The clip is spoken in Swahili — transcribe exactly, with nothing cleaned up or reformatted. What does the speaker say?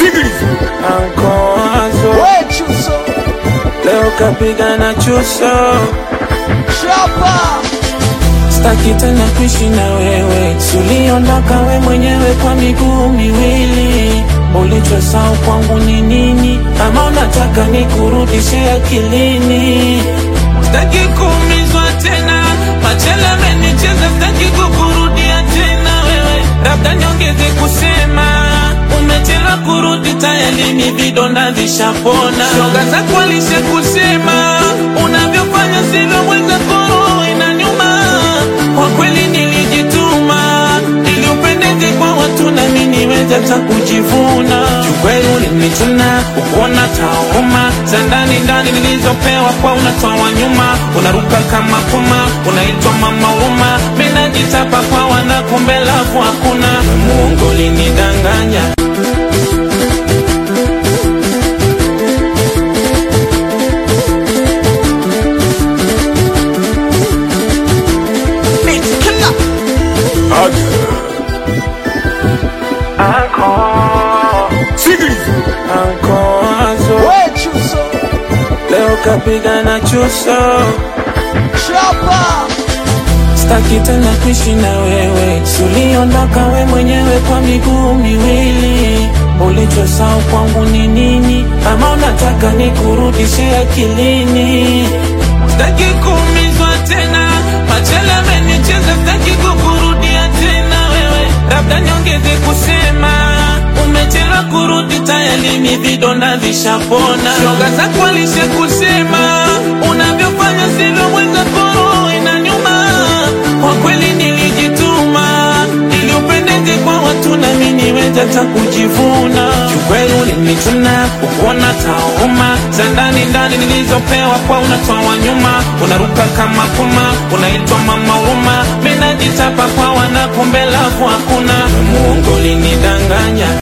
Ankoazo leo kapiga na chuso Shapa. Staki tena kuishi na wewe, suliondoka we mwenyewe kwa miguu miwili. Ulichosahau kwangu ni nini? Ama unataka nikurudishe akilini? Staki kuumizwa tena, machele amenicheza, staki kukurudia tena wewe. Labda niongeze kusema umechelewa kurudi, tayari ni vidonda vishapona. Shoga zako alisha kusema unavyofanya sivyo mwenzako inaniuma. Kwa kweli nilijituma ili upendeze kwa watu na mimi niweze hata kujivuna. Jukweli ulinichuna ukuona tauma za ndani ndani nilizopewa kwa unatoa nyuma. Unaruka kama puma unaitwa mama uma, mimi najitapa kwa wana kumbe lafu hakuna. Mungu ulinidanganya. Ankoazo leo kapiga na chuso Shapa. Staki tena kuishi na wewe, suliondoka we mwenyewe kwa miguu miwili. Ulichosahau kwangu ni nini? Ama unataka nikurudishe akilini? Staki kuumizwa tena, machele amenicheza, staki kukurudia tena wewe. Labda niongeze kusema umechelewa kurudi, tayari ni vidonda vishapona. Shoga zako alisha kusema unavyofanya sivyo mwenzako inaniuma. Kwa kweli nilijituma ili upendeze kwa watu na mimi niweze hata kujivuna. Jukweli ulinichuna ukuona tauma za ndani ndani nilizopewa kwa unatoa nyuma. Unaruka kama puma unaitwa mama uma, mimi najitapa kwa wana kumbe lafu hakuna. Mungu ulinidanganya.